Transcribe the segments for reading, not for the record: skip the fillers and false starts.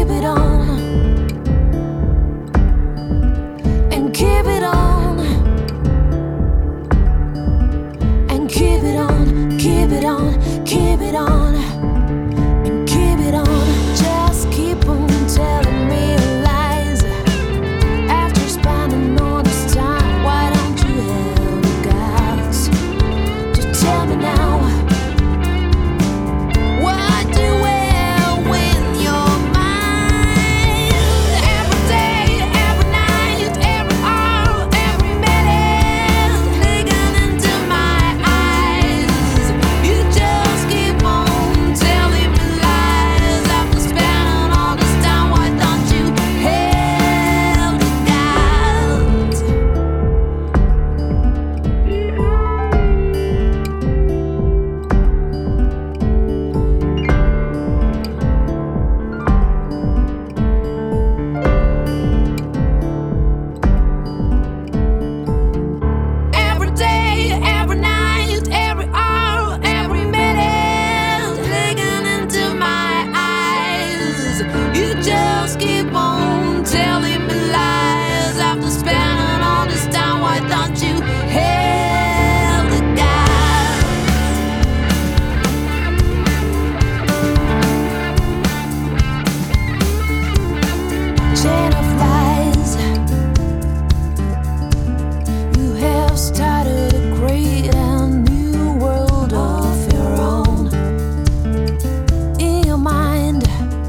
keep it on, and keep it on, and keep it on, keep it on, keep it on, and keep it on. Just keep on telling me lies. After spending all this time, why don't you have the guts to tell me now? What do will win your mind? Every day, every night, every hour, every minute, looking into my eyes. You just keep on telling me lies. After spending all this time, why don't you have the guts? Every day, every night, every hour, every minute, looking into my eyes. You just keep on telling me lies. After spending all this time, why don't you have the guts? Chain of lies. You have started a great and new world of your own. In your mind,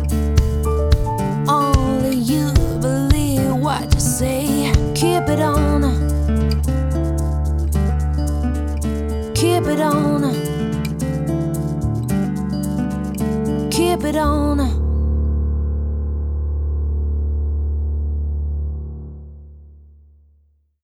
only you believe what you say. Keep it on, keep it on, keep it on.